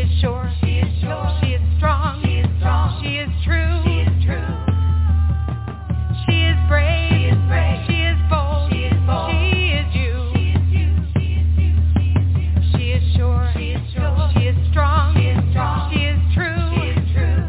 is sure. She is sure. She is strong. She is strong. She is true. She is true. She is brave. She is brave. She is bold. She is bold. She is you. She is sure. She is sure. She is strong. She is strong. She is true. She is true.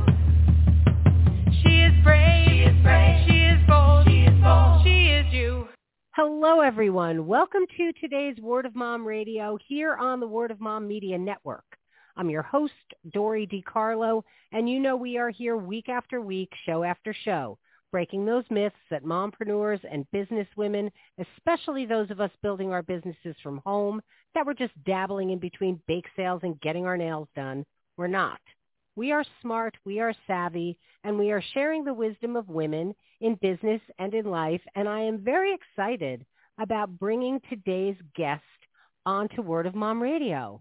She is brave. She is brave. She is bold. She is bold. She is you. Hello, everyone. Welcome to today's Word of Mom Radio here on the Word of Mom Media Network. I'm your host, Dory DiCarlo, and you know we are here week after week, show after show, breaking those myths that mompreneurs and businesswomen, especially those of us building our businesses from home, that we're just dabbling in between bake sales and getting our nails done. We're not. We are smart, we are savvy, and we are sharing the wisdom of women in business and in life, and I am very excited about bringing today's guest onto Word of Mom Radio.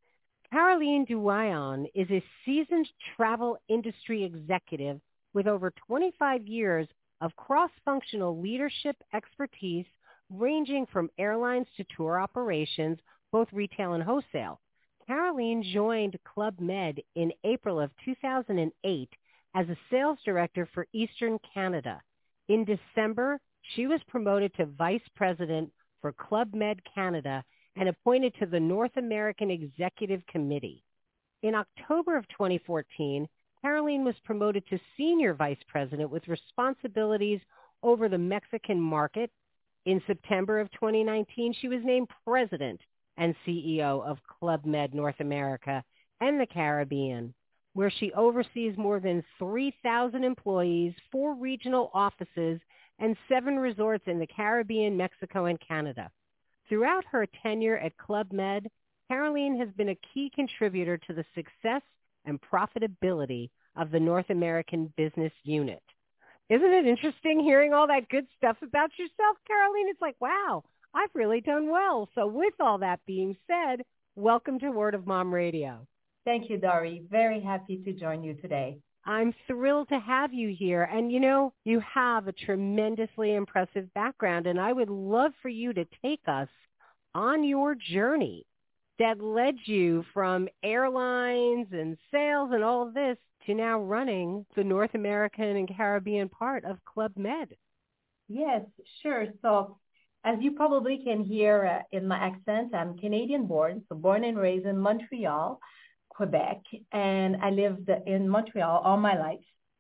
Caroline Duayon is a seasoned travel industry executive with over 25 years of cross-functional leadership expertise ranging from airlines to tour operations, both retail and wholesale. Caroline joined Club Med in April of 2008 as a sales director for Eastern Canada. In December, she was promoted to vice president for Club Med Canada and appointed to the North American Executive Committee. In October of 2014, Caroline was promoted to senior vice president with responsibilities over the Mexican market. In September of 2019, she was named president and CEO of Club Med North America and the Caribbean, where she oversees more than 3,000 employees, 4 regional offices, and 7 resorts in the Caribbean, Mexico, and Canada. Throughout her tenure at Club Med, Caroline has been a key contributor to the success and profitability of the North American business unit. Isn't it interesting hearing all that good stuff about yourself, Caroline? It's like, wow, I've really done well. So with all that being said, welcome to Word of Mom Radio. Thank you, Dory. Very happy to join you today. I'm thrilled to have you here. And, you know, you have a tremendously impressive background, and I would love for you to take us on your journey that led you from airlines and sales and all of this to now running the North American and Caribbean part of Club Med. Yes, sure. So as you probably can hear in my accent, I'm Canadian born, so born and raised in Montreal, Quebec, and I lived in Montreal all my life.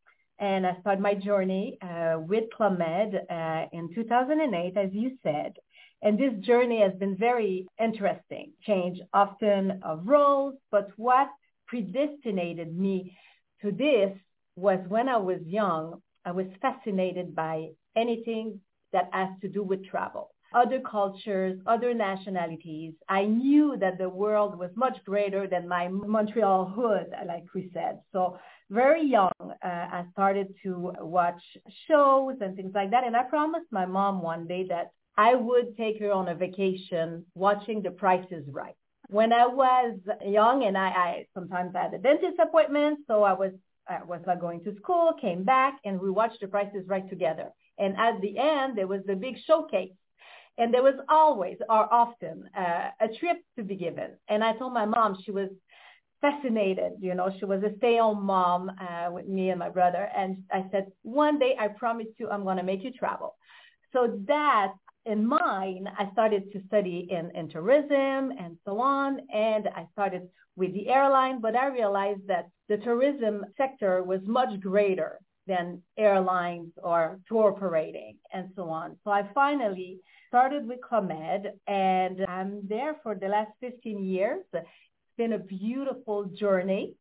And I started my journey with Club Med in 2008, as you said. And this journey has been very interesting, change often of roles, but what predestinated me to this was when I was young, I was fascinated by anything that has to do with travel. Other cultures, other nationalities. I knew that the world was much greater than my Montreal hood, like we said. So very young, I started to watch shows and things like that. And I promised my mom one day that I would take her on a vacation watching The Price is Right. When I was young, and I sometimes had a dentist appointment, so I was not going to school, came back, and we watched The Price is Right together. And at the end, there was the big showcase. And there was always or often a trip to be given. And I told my mom, she was fascinated. You know, she was a stay-home mom with me and my brother. And I said, one day, I promise you, I'm going to make you travel. So that in mind, I started to study in tourism and so on. And I started with the airline, but I realized that the tourism sector was much greater than airlines or tour operating and so on. So I finally started with Club Med, and I'm there for the last 15 years. It's been a beautiful journey.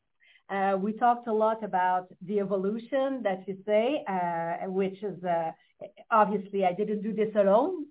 We talked a lot about the evolution that you say, which is obviously I didn't do this alone.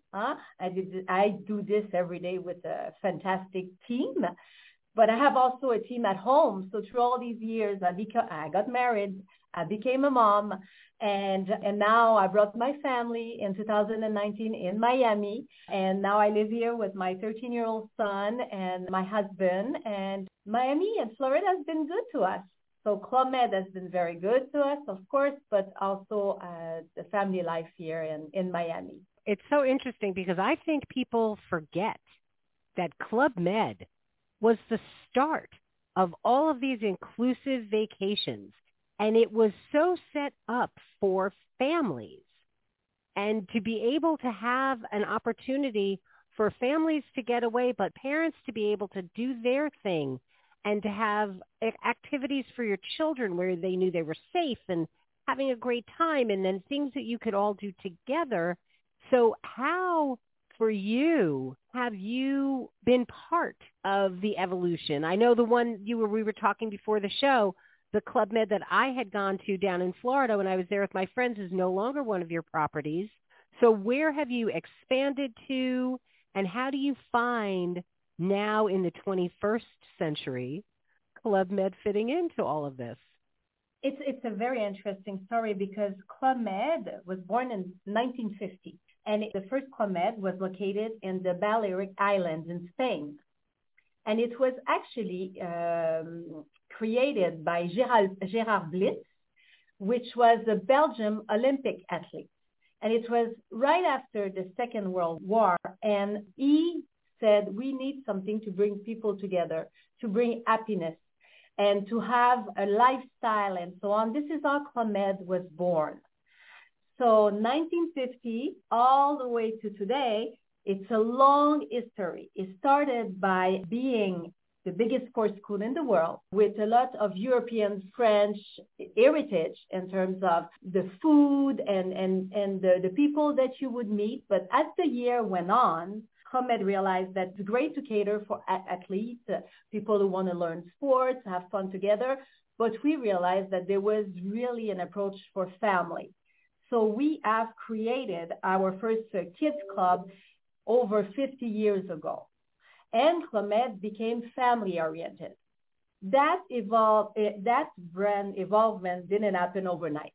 I do this every day with a fantastic team. But I have also a team at home. So through all these years, I got married, I became a mom, and now I brought my family in 2019 in Miami. And now I live here with my 13-year-old son and my husband. And Miami and Florida has been good to us. So Club Med has been very good to us, of course, but also the family life here in Miami. It's so interesting because I think people forget that Club Med was the start of all of these inclusive vacations. And it was so set up for families. And to be able to have an opportunity for families to get away, but parents to be able to do their thing and to have activities for your children where they knew they were safe and having a great time, and then things that you could all do together. So how, for you, have you been part of the evolution? I know the one we were talking before the show, the Club Med that I had gone to down in Florida when I was there with my friends is no longer one of your properties. So where have you expanded to, and how do you find now in the 21st century Club Med fitting into all of this? It's a very interesting story because Club Med was born in 1950, and the first Club Med was located in the Balearic Islands in Spain. And it was actually created by Gerard Blitz, which was a Belgian Olympic athlete. And it was right after the Second World War. And he said, we need something to bring people together, to bring happiness, and to have a lifestyle and so on. This is how Club Med was born. So 1950 all the way to today, it's a long history. It started by being the biggest sports school in the world with a lot of European, French heritage in terms of the food and the people that you would meet. But as the year went on, Club Med realized that it's great to cater for athletes, people who want to learn sports, have fun together. But we realized that there was really an approach for family. So we have created our first kids club over 50 years ago. And Club Med became family-oriented. That brand evolvement didn't happen overnight.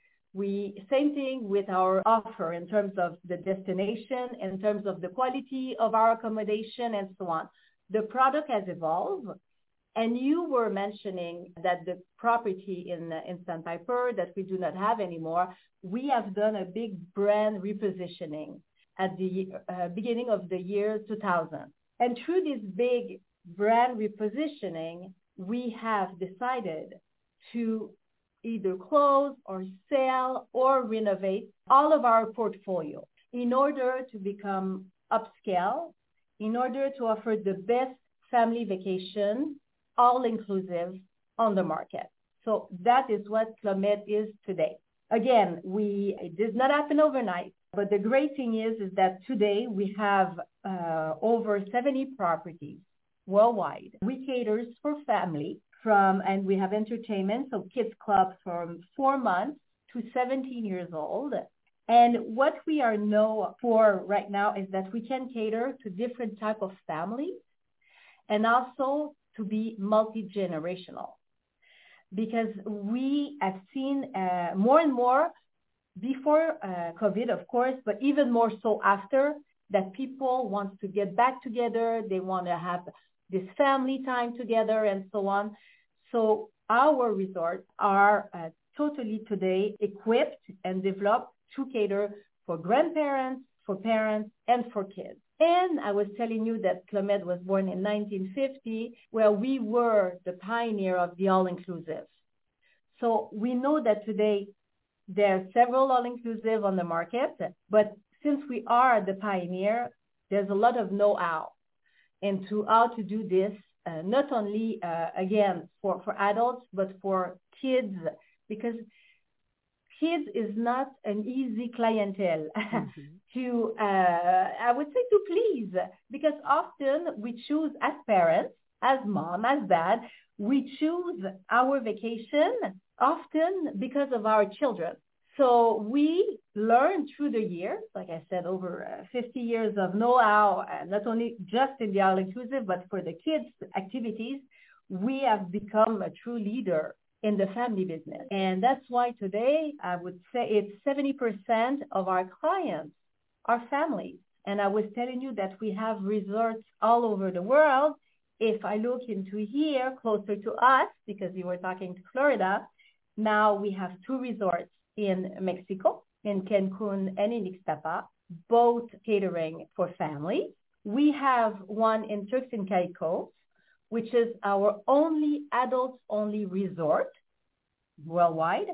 Same thing with our offer in terms of the destination, in terms of the quality of our accommodation, and so on. The product has evolved. And you were mentioning that the property in Sandpiper that we do not have anymore, we have done a big brand repositioning at the beginning of the year 2000. And through this big brand repositioning, we have decided to either close or sell or renovate all of our portfolio in order to become upscale, in order to offer the best family vacation, all-inclusive on the market. So that is what Club Med is today. Again, it did not happen overnight, but the great thing is that today we have over 70 properties worldwide. We cater for family and we have entertainment, so kids clubs from 4 months to 17 years old. And what we are known for right now is that we can cater to different type of families and also to be multi-generational. Because we have seen more and more before COVID, of course, but even more so after, that people want to get back together. They want to have this family time together and so on. So our resorts are totally today equipped and developed to cater for grandparents, for parents, and for kids. And I was telling you that Club Med was born in 1950, where we were the pioneer of the all-inclusive. So we know that today there are several all-inclusive on the market, but since we are the pioneer, there's a lot of know-how into how to do this, not only, again, for adults, but for kids, because kids is not an easy clientele to, I would say, to please, because often we choose as parents, as mom, as dad, we choose our vacation often because of our children. So we learn through the years, like I said, over 50 years of know-how, not only just in the all-inclusive, but for the kids' activities, we have become a true leader in the family business. And that's why today I would say it's 70% of our clients are families. And I was telling you that we have resorts all over the world. If I look into here, closer to us, because you were talking to Florida, now we have 2 resorts in Mexico, in Cancun and in Ixtapa, both catering for family. We have one in Turks and Caicos, which is our only adults-only resort worldwide.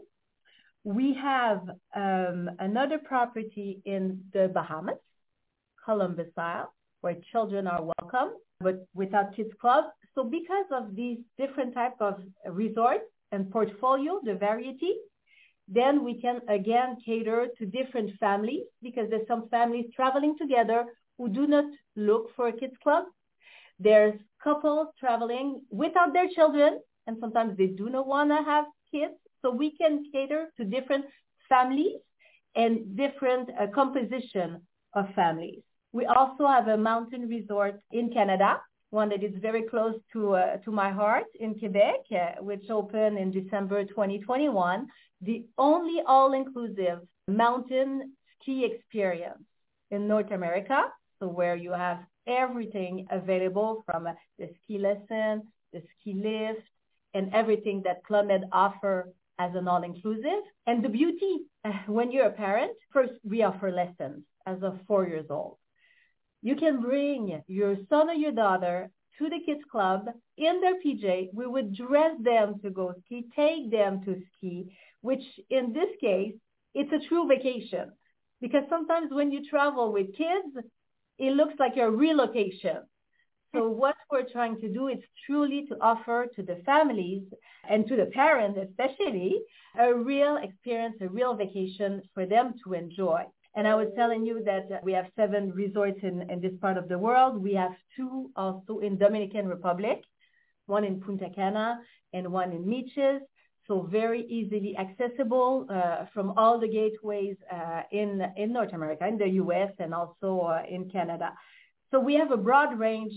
We have another property in the Bahamas, Columbus Isle, where children are welcome, but without kids club. So because of these different type of resorts and portfolio, the variety, then we can again cater to different families, because there's some families traveling together who do not look for a kids club. There's couples traveling without their children, and sometimes they do not want to have kids. So we can cater to different families and different composition of families. We also have a mountain resort in Canada, one that is very close to my heart, in Quebec, which opened in December 2021, the only all-inclusive mountain ski experience in North America. So where you have everything available from the ski lesson, the ski lift, and everything that Club Med offer as an all-inclusive. And the beauty, when you're a parent, first, we offer lessons as of 4 years old. You can bring your son or your daughter to the kids club in their PJ. We would dress them to go ski, take them to ski, which in this case, it's a true vacation. Because sometimes when you travel with kids, it looks like a relocation. So what we're trying to do is truly to offer to the families and to the parents especially a real experience, a real vacation for them to enjoy. And I was telling you that we have 7 resorts in this part of the world. We have 2 also in Dominican Republic, one in Punta Cana and one in Meeches. So very easily accessible from all the gateways in North America, in the U.S. and also in Canada. So we have a broad range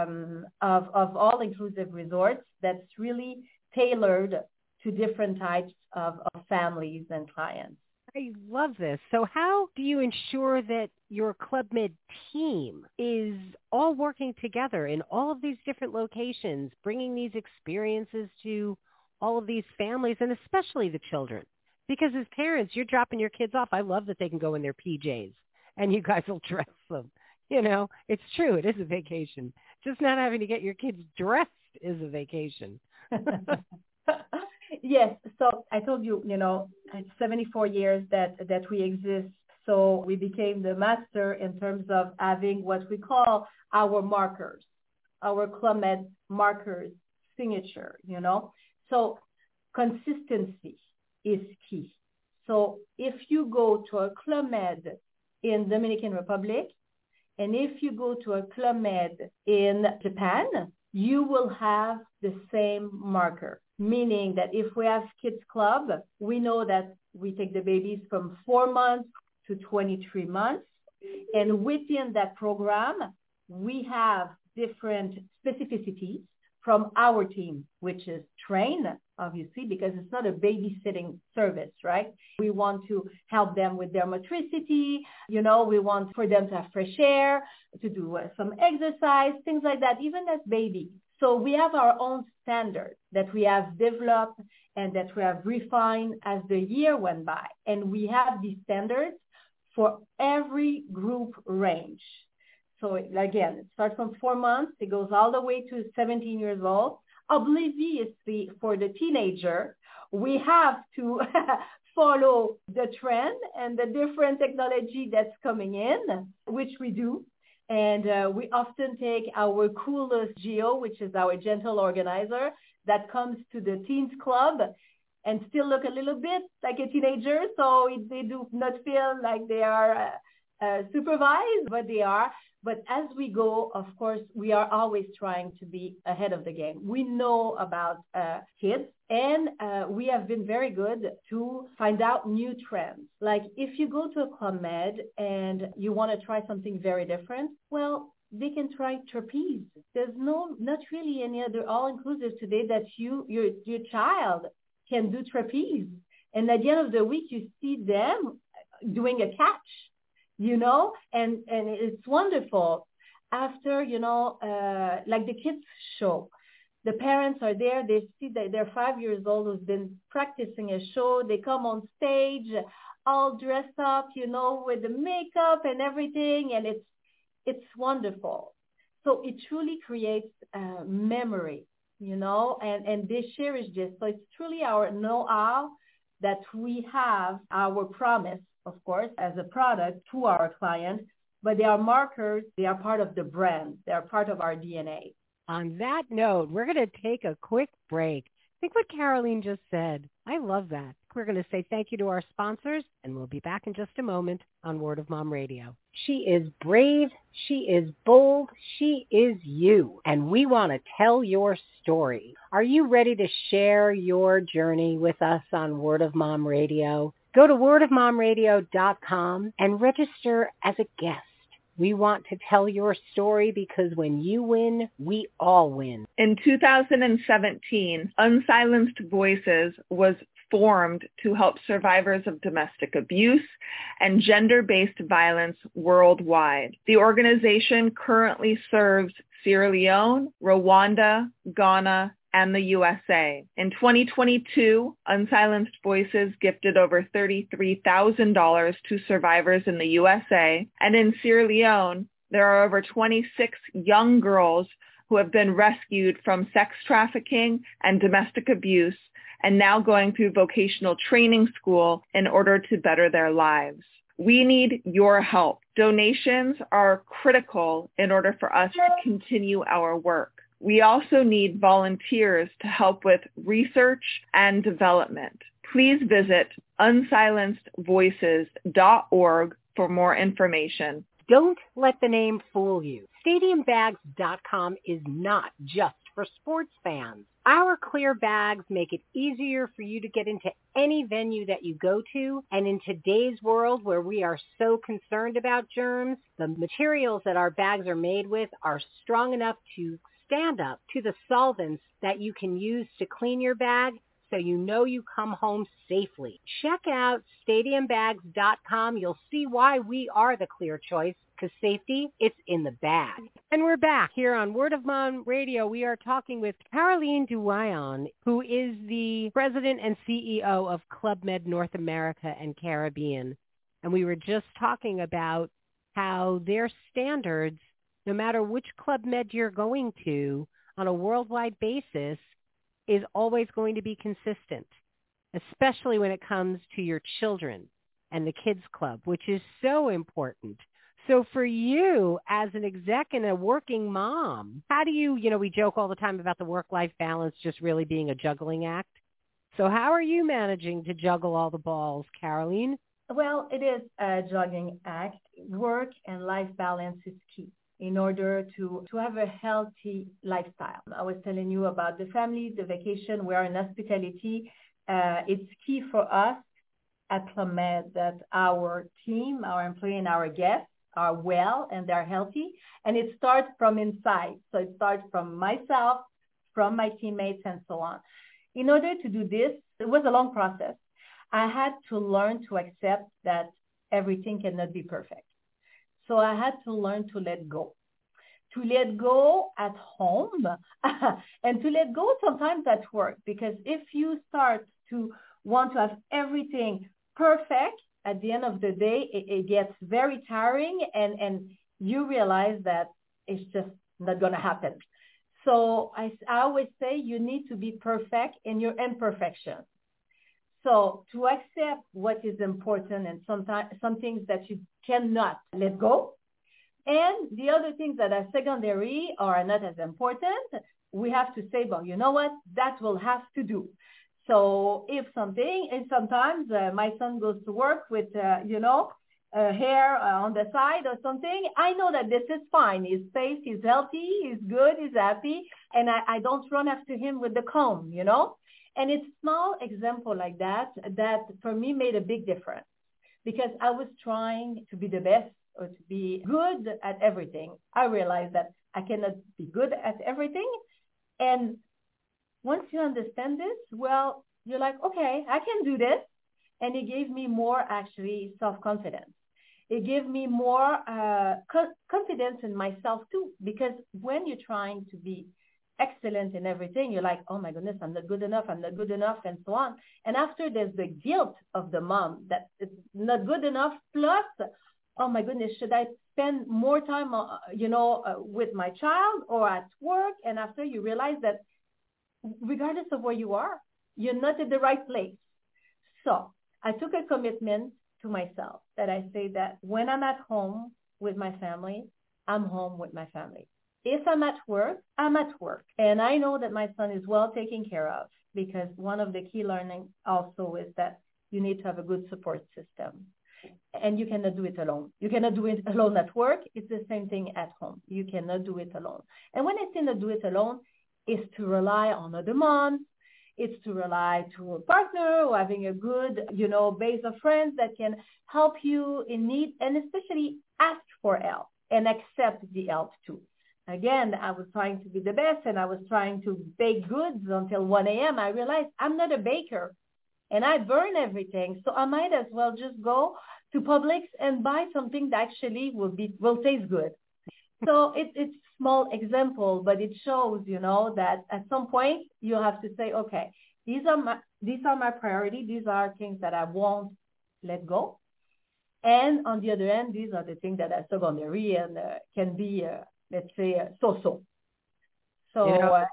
of all-inclusive resorts that's really tailored to different types of families and clients. I love this. So how do you ensure that your Club Med team is all working together in all of these different locations, bringing these experiences to all of these families and especially the children? Because as parents, you're dropping your kids off. I love that they can go in their PJs and you guys will dress them. You know, it's true. It is a vacation. Just not having to get your kids dressed is a vacation. Yes. So I told you, it's 74 years that we exist. So we became the master in terms of having what we call our markers, our Club Med markers, signature, So consistency is key. So if you go to a Club Med in Dominican Republic, and if you go to a Club Med in Japan, you will have the same marker, meaning that if we have kids club, we know that we take the babies from 4 months to 23 months. And within that program, we have different specificities from our team, which is trained, obviously, because it's not a babysitting service, right? We want to help them with their motricity. We want for them to have fresh air, to do some exercise, things like that, even as babies. So we have our own standards that we have developed and that we have refined as the year went by. And we have these standards for every group range. So again, it starts from 4 months. It goes all the way to 17 years old. Obliviously, for the teenager, we have to follow the trend and the different technology that's coming in, which we do. And we often take our coolest Geo, which is our gentle organizer, that comes to the teens club and still look a little bit like a teenager. So they do not feel like they are supervised, but they are. But as we go, of course, we are always trying to be ahead of the game. We know about kids, and we have been very good to find out new trends. Like if you go to a Club Med and you want to try something very different, well, they can try trapeze. There's not really any other all-inclusive today that your child can do trapeze. And at the end of the week, you see them doing a catch. And it's wonderful. After, like the kids show, the parents are there. They see that they're 5 years old who's been practicing a show. They come on stage all dressed up, with the makeup and everything. And it's wonderful. So it truly creates memory, and they cherish this. So it's truly our know-how that we have, our promise, of course, as a product to our client, but they are markers. They are part of the brand. They are part of our DNA. On that note, we're going to take a quick break. Think what Caroline just said. I love that. We're going to say thank you to our sponsors, and we'll be back in just a moment on Word of Mom Radio. She is brave. She is bold. She is you. And we want to tell your story. Are you ready to share your journey with us on Word of Mom Radio? Go to wordofmomradio.com and register as a guest. We want to tell your story because when you win, we all win. In 2017, Unsilenced Voices was formed to help survivors of domestic abuse and gender-based violence worldwide. The organization currently serves Sierra Leone, Rwanda, Ghana, and the USA. In 2022, Unsilenced Voices gifted over $33,000 to survivors in the USA, and in Sierra Leone, there are over 26 young girls who have been rescued from sex trafficking and domestic abuse and now going through vocational training school in order to better their lives. We need your help. Donations are critical in order for us to continue our work. We also need volunteers to help with research and development. Please visit unsilencedvoices.org for more information. Don't let the name fool you. StadiumBags.com is not just for sports fans. Our clear bags make it easier for you to get into any venue that you go to. And in today's world where we are so concerned about germs, the materials that our bags are made with are strong enough to stand up to the solvents that you can use to clean your bag so you know you come home safely. Check out StadiumBags.com. You'll see why we are the clear choice, because safety, it's in the bag. And we're back here on Word of Mom Radio. We are talking with Caroline Duayon, who is the president and CEO of Club Med North America and Caribbean. And we were just talking about how their standards, no matter which Club Med you're going to on a worldwide basis, is always going to be consistent, especially when it comes to your children and the kids club, which is so important. So for you as an exec and a working mom, how do you, we joke all the time about the work-life balance just really being a juggling act. So how are you managing to juggle all the balls, Caroline? Well, it is a juggling act. Work and life balance is key in order to have a healthy lifestyle. I was telling you about the family, the vacation. We are in hospitality. It's key for us at Club Med that our team, our employee, and our guests are well and they're healthy. And it starts from inside. So it starts from myself, from my teammates, and so on. In order to do this, it was a long process. I had to learn to accept that everything cannot be perfect. So I had to learn to let go at home and to let go sometimes at work, because if you start to want to have everything perfect, at the end of the day, it gets very tiring and you realize that it's just not going to happen. So I always say you need to be perfect in your imperfection. So to accept what is important and sometimes some things that you cannot let go, and the other things that are secondary or are not as important, we have to say, well, you know what, that will have to do. So if something, and sometimes my son goes to work with, hair on the side or something, I know that this is fine. He's safe, he's healthy, he's good, he's happy, and I don't run after him with the comb, And it's small example like that for me made a big difference, because I was trying to be the best or to be good at everything. I realized that I cannot be good at everything. And once you understand this, well, you're like, okay, I can do this. And it gave me more actually self-confidence. It gave me more confidence in myself too, because when you're trying to be excellent in everything, you're like, oh my goodness, I'm not good enough, and so on. And after there's the guilt of the mom that it's not good enough, plus, oh my goodness, should I spend more time, with my child or at work? And after you realize that regardless of where you are, you're not at the right place. So I took a commitment to myself that I say that when I'm at home with my family, I'm home with my family. If I'm at work, I'm at work. And I know that my son is well taken care of, because one of the key learning also is that you need to have a good support system. And you cannot do it alone. You cannot do it alone at work. It's the same thing at home. You cannot do it alone. And when I say not do it alone, is to rely on other moms. It's to rely to a partner or having a good, base of friends that can help you in need, and especially ask for help and accept the help too. Again, I was trying to be the best, and I was trying to bake goods until 1 a.m. I realized I'm not a baker and I burn everything. So I might as well just go to Publix and buy something that actually will taste good. So it's small example, but it shows, that at some point you have to say, okay, these are my priority. These are things that I won't let go. And on the other end, these are the things that are secondary and can be, let's say, so-so. So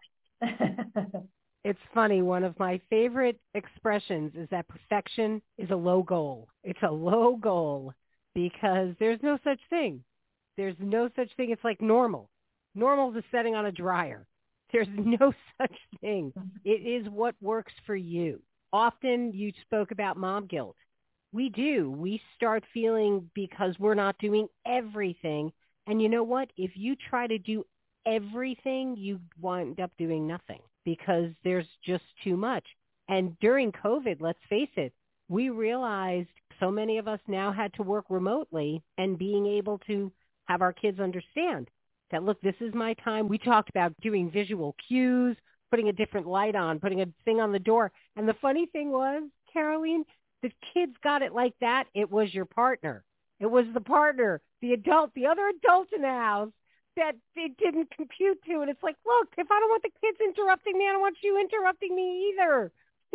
it's funny. One of my favorite expressions is that perfection is a low goal. It's a low goal because there's no such thing. There's no such thing. It's like normal. Normal is setting on a dryer. There's no such thing. It is what works for you. Often you spoke about mom guilt. We do. We start feeling because we're not doing everything. And you know what? If you try to do everything, you wind up doing nothing because there's just too much. And during COVID, let's face it, we realized so many of us now had to work remotely, and being able to have our kids understand that, look, this is my time. We talked about doing visual cues, putting a different light on, putting a thing on the door. And the funny thing was, Caroline, the kids got it like that. It was your partner. It was the partner, the adult, the other adult in the house that it didn't compute to. And it's like, look, if I don't want the kids interrupting me, I don't want you interrupting me either.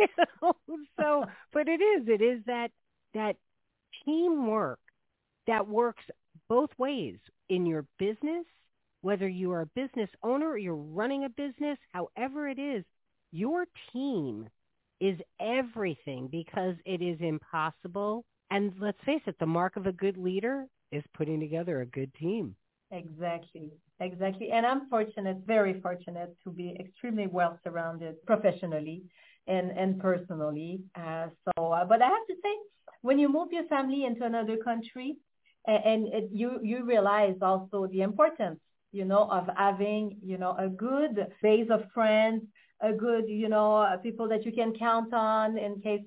So, but it is that teamwork that works both ways in your business, whether you are a business owner or you're running a business, however it is, your team is everything, because it is impossible. And let's face it, the mark of a good leader is putting together a good team. Exactly. And I'm fortunate, very fortunate, to be extremely well surrounded professionally and personally. But I have to say, when you move your family into another country, you realize also the importance, of having, a good base of friends, a good, people that you can count on in case,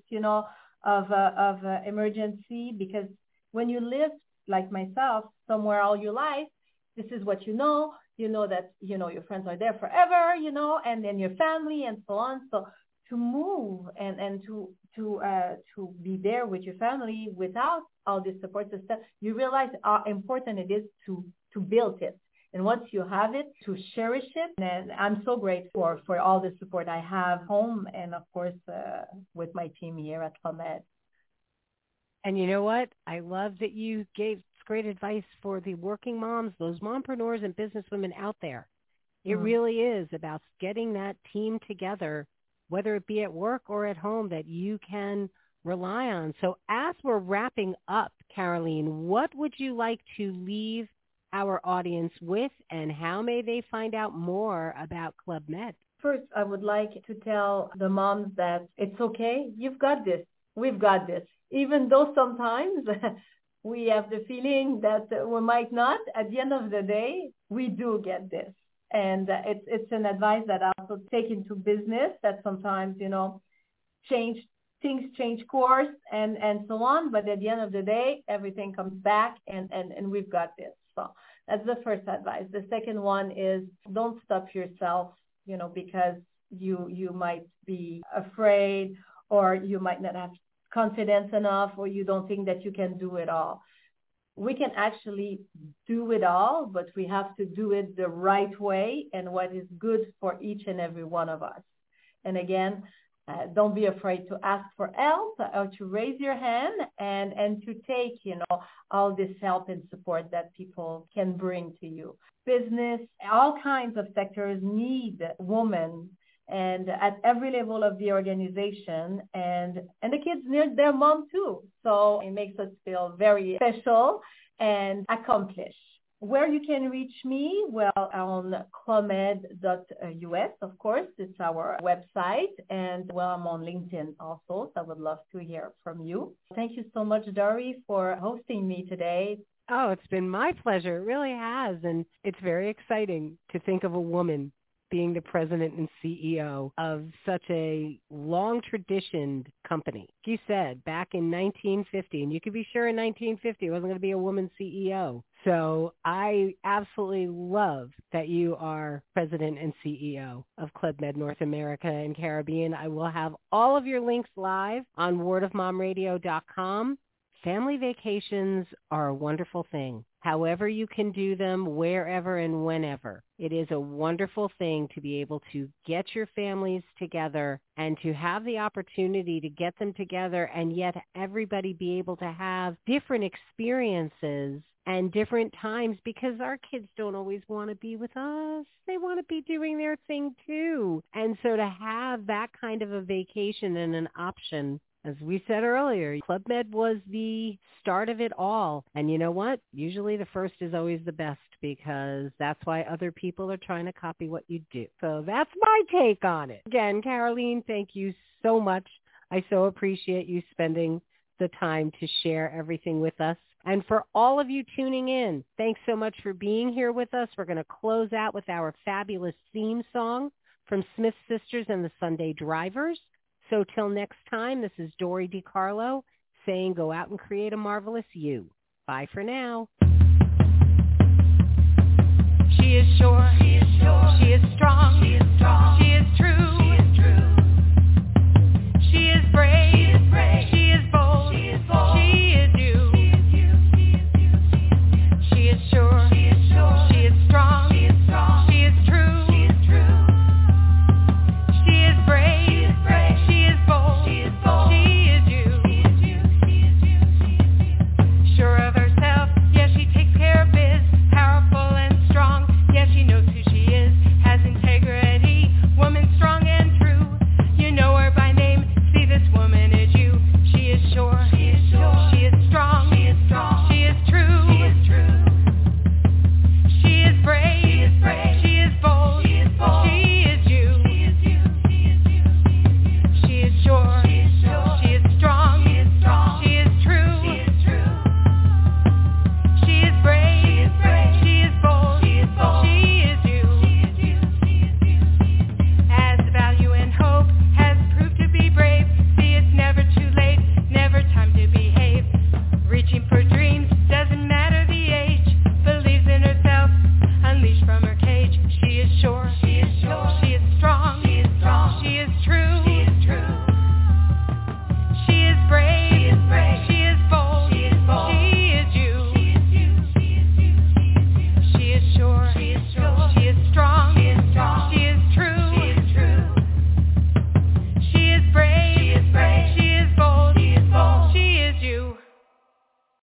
of emergency. Because when you live like myself somewhere all your life, this is what you know that, your friends are there forever, and then your family and so on. So to move and to be there with your family without all this support system, you realize how important it is to build it. And once you have it, to cherish it. And I'm so grateful for all the support I have home and, of course, with my team here at CLUB. And you know what? I love that you gave great advice for the working moms, those mompreneurs and businesswomen out there. It really is about getting that team together, whether it be at work or at home, that you can rely on. So as we're wrapping up, Caroline, what would you like to leave our audience with, and how may they find out more about Club Med? First, I would like to tell the moms that it's okay. You've got this. We've got this. Even though sometimes we have the feeling that we might not, at the end of the day, we do get this. And it's an advice that I also take into business, that sometimes, things change course and so on. But at the end of the day, everything comes back and we've got this. So that's the first advice. The second one is, don't stop yourself, because you might be afraid, or you might not have confidence enough, or you don't think that you can do it all. We can actually do it all, but we have to do it the right way and what is good for each and every one of us. And again, don't be afraid to ask for help or to raise your hand and to take, all this help and support that people can bring to you. Business, all kinds of sectors need women and at every level of the organization, and the kids need their mom too. So it makes us feel very special and accomplished. Where you can reach me, well, on clommed.us, of course, it's our website, and well, I'm on LinkedIn also, so I would love to hear from you. Thank you so much, Dory, for hosting me today. Oh, it's been my pleasure. It really has, and it's very exciting to think of a woman being the president and CEO of such a long-traditioned company. You said back in 1950, and you could be sure in 1950 it wasn't going to be a woman CEO. So I absolutely love that you are president and CEO of Club Med North America and Caribbean. I will have all of your links live on wordofmomradio.com. Family vacations are a wonderful thing. However you can do them, wherever and whenever. It is a wonderful thing to be able to get your families together and to have the opportunity to get them together and yet everybody be able to have different experiences and different times, because our kids don't always want to be with us. They want to be doing their thing too. And so to have that kind of a vacation and an option, as we said earlier, Club Med was the start of it all. And you know what? Usually the first is always the best, because that's why other people are trying to copy what you do. So that's my take on it. Again, Caroline, thank you so much. I so appreciate you spending the time to share everything with us. And for all of you tuning in, thanks so much for being here with us. We're going to close out with our fabulous theme song from Smith Sisters and the Sunday Drivers. So till next time, this is Dory DiCarlo saying go out and create a marvelous you. Bye for now. She is sure. She is sure. She is strong. She is strong. She is true.